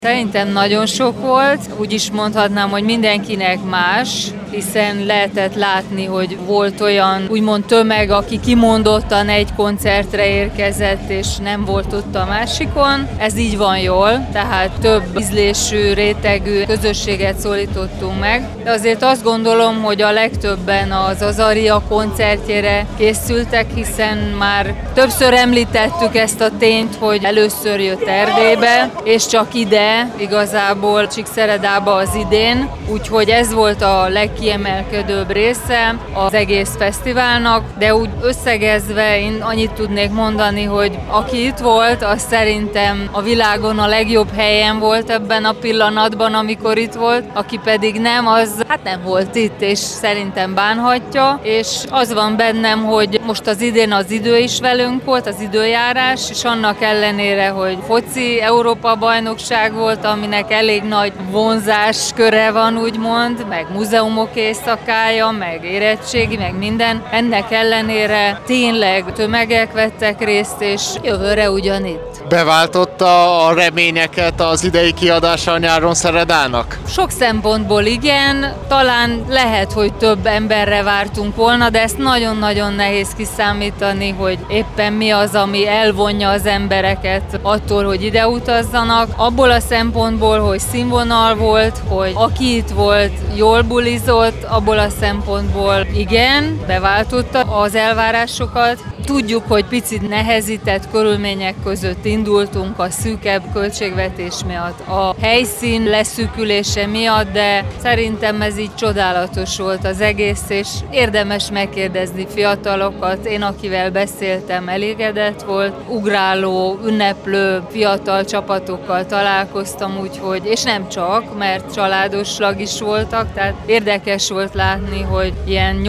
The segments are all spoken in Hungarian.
Szerintem nagyon sok volt, úgy is mondhatnám, hogy mindenkinek más, hiszen lehetett látni, hogy volt olyan úgymond tömeg, aki kimondottan egy koncertre érkezett, és nem volt ott a másikon. Ez így van jól, tehát több ízlésű, rétegű közösséget szólítottunk meg. De azért azt gondolom, hogy a legtöbben az Azaria koncertjére készültek, hiszen már többször említettük ezt a tényt, hogy először jött Erdélybe, és csak ide, igazából Csíkszeredába az idén, úgyhogy ez volt a legkiemelkedőbb része az egész fesztiválnak, de úgy összegezve én annyit tudnék mondani, hogy aki itt volt, az szerintem a világon a legjobb helyen volt ebben a pillanatban, amikor itt volt, aki pedig nem, az hát nem volt itt, és szerintem bánhatja, és az van bennem, hogy most az idén az idő is velünk volt, az időjárás, és annak ellenére, hogy foci Európa-bajnokság volt, aminek elég nagy vonzásköre van, úgymond, meg múzeumok éjszakája, meg érettségi, meg minden. Ennek ellenére tényleg tömegek vettek részt, és jövőre ugyanitt. Beváltotta a reményeket az idei kiadása a Nyáron Szeredának? Sok szempontból igen, talán lehet, hogy több emberre vártunk volna, de ezt nagyon-nagyon nehéz kiszámítani, hogy éppen mi az, ami elvonja az embereket attól, hogy ide utazzanak. Abból a szempontból, hogy színvonal volt, hogy aki itt volt, jól bulizott, abból a szempontból igen, beváltotta az elvárásokat. Tudjuk, hogy picit nehezített körülmények között indultunk a szűkebb költségvetés miatt, a helyszín leszűkülése miatt, de szerintem ez így csodálatos volt az egész, és érdemes megkérdezni fiatalokat. Én, akivel beszéltem, elégedett volt. Ugráló, ünneplő fiatal csapatokkal találkoztam, úgyhogy, és nem csak, mert családoslag is voltak, tehát érdekes volt látni, hogy ilyen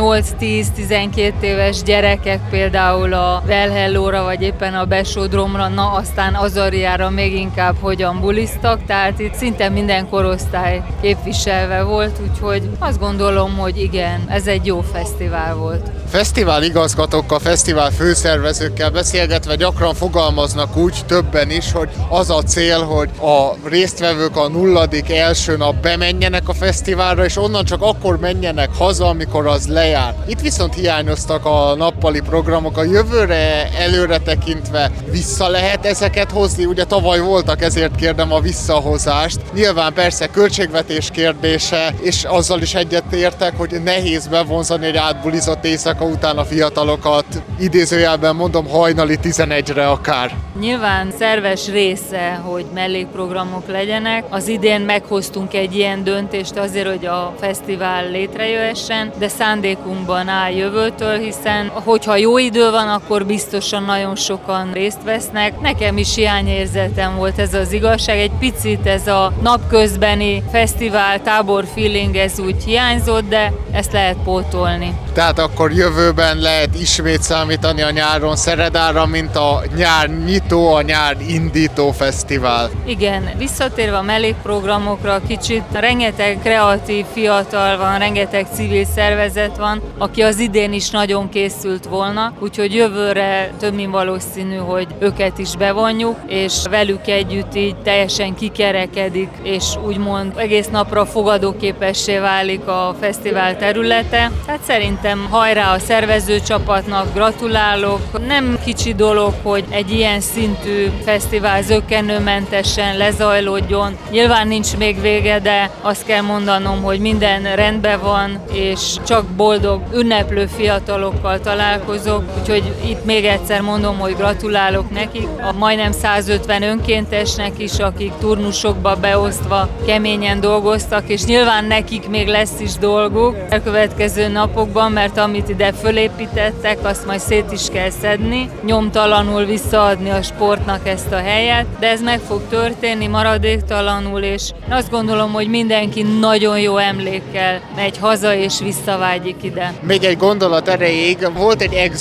8-10-12 éves gyerekek például a Velhellóra, vagy éppen a Besodromra, na aztán Azariára még inkább hogyan buliztak, tehát itt szinte minden korosztály képviselve volt, úgyhogy azt gondolom, hogy igen, ez egy jó fesztivál volt. Fesztivál igazgatókkal, fesztivál főszervezőkkel beszélgetve gyakran fogalmaznak úgy többen is, hogy az a cél, hogy a résztvevők a 0. első nap bemenjenek a fesztiválra, és onnan csak akkor menjenek haza, amikor az lejár. Itt viszont hiányoztak a nappali programok. A jövőre előre tekintve vissza lehet ezeket hozni? Ugye tavaly voltak, ezért kérdem a visszahozást. Nyilván persze költségvetés kérdése, és azzal is egyetértek, hogy nehéz bevonzani egy átbulizott éjszaka után a fiatalokat, idézőjelben mondom, hajnali 11-re akár. Nyilván szerves része, hogy mellékprogramok legyenek. Az idén meghoztunk egy ilyen döntést azért, hogy a fesztivál létrejöhessen, de szándékunkban áll jövőtől, hiszen hogyha jó idő van, akkor biztosan nagyon sokan részt vesznek. Nekem is hiányérzetem volt, ez az igazság. Egy picit ez a napközbeni fesztivál, tábor feeling, ez úgy hiányzott, de ezt lehet pótolni. Tehát akkor jövőben lehet ismét számítani a Nyáron Szeredára, mint a nyár nyitó, a nyár indító fesztivál. Igen, visszatérve a mellékprogramokra kicsit, rengeteg kreatív fiatal van, rengeteg civil szervezet van, aki az idén is nagyon készült volna, úgyhogy jövőre több mint valószínű, hogy őket is bevonjuk, és velük együtt így teljesen kikerekedik, és úgymond egész napra fogadóképessé válik a fesztivál területe. Tehát szerintem hajrá a szervezőcsapatnak, gratulálok. Nem kicsi dolog, hogy egy ilyen szintű fesztivál zökkenőmentesen lezajlódjon. Nyilván nincs még vége, de azt kell mondanom, hogy minden rendben van, és csak boldog, ünneplő fiatalokkal találkozok, úgyhogy itt még egyszer mondom, hogy gratulálok nekik, a majdnem 150 önkéntesnek is, akik turnusokba beosztva keményen dolgoztak, és nyilván nekik még lesz is dolguk a következő napokban, mert amit ide fölépítettek, azt majd szét is kell szedni, nyomtalanul visszaadni a sportnak ezt a helyet, de ez meg fog történni maradéktalanul, és azt gondolom, hogy mindenki nagyon jó emlékkel megy haza és visszavágyik ide. Még egy gondolat erejéig, volt egy egzotikum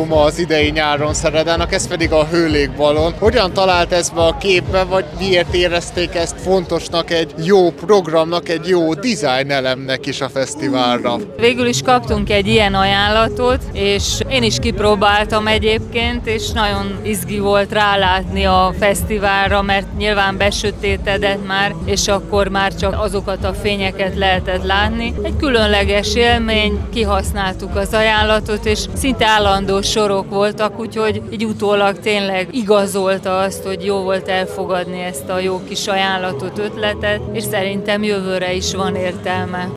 kritériuma az idei nyáron Szeredának, ez pedig a hőlégballon. Hogyan talált ez be a képbe, vagy miért érezték ezt fontosnak egy jó programnak, egy jó design elemnek is a fesztiválra? Végül is kaptunk egy ilyen ajánlatot, és én is kipróbáltam egyébként, és nagyon izgi volt rálátni a fesztiválra, mert nyilván besötétedett már, és akkor már csak azokat a fényeket lehetett látni. Egy különleges élmény, kihasználtuk az ajánlatot, és szinte állandó sorok voltak, úgyhogy így utólag tényleg igazolta azt, hogy jó volt elfogadni ezt a jó kis ajánlatot, ötletet, és szerintem jövőre is van értelme.